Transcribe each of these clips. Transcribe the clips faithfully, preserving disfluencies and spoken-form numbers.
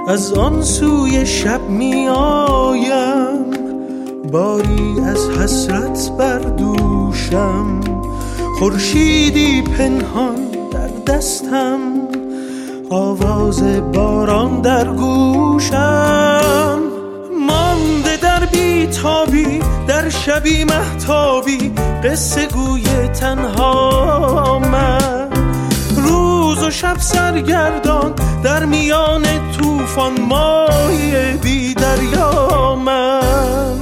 از آن سوی شب می آیم، باری از حسرت بر دوشم، خورشیدی پنهان در دستم، آواز باران در گوشم. مانده در بیتابی در شبی مهتابی، قصه گوی تنها من، روز و شب سرگردان در میان طوفان، ماهی بی دریا من.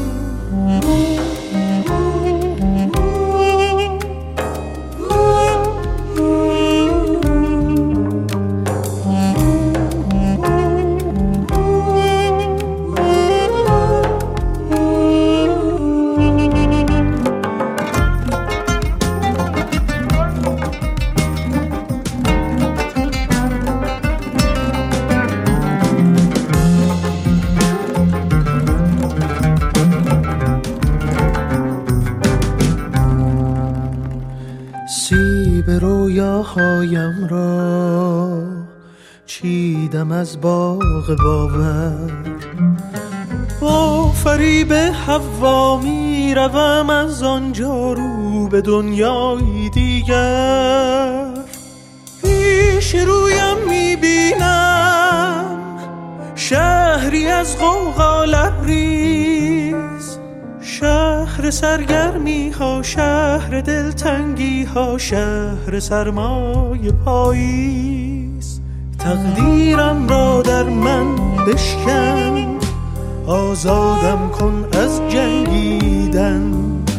سیب رویاهایم را چیدم از باغ باور، با فریب حوا می روم از آنجا رو به دنیای دیگر. پیش رویم می بینم شهری از غوغا لبریز، شهر سرگرمی ها، شهر دلتنگی ها، شهر سرمای پاییز. تقدیرم را در من بشکن، آزادم کن از جنگیدن،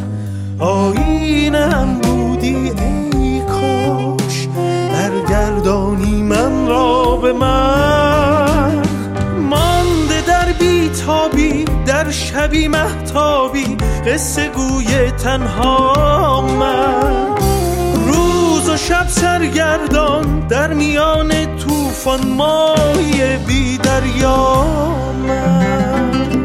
آیینم بودی ای کاش، برگردانی من را به من. مانده در بیتابی در شبی مهتابی، قصه گوی تنها من، روز و شب سرگردان در میان طوفان، ماهی بی دریا من.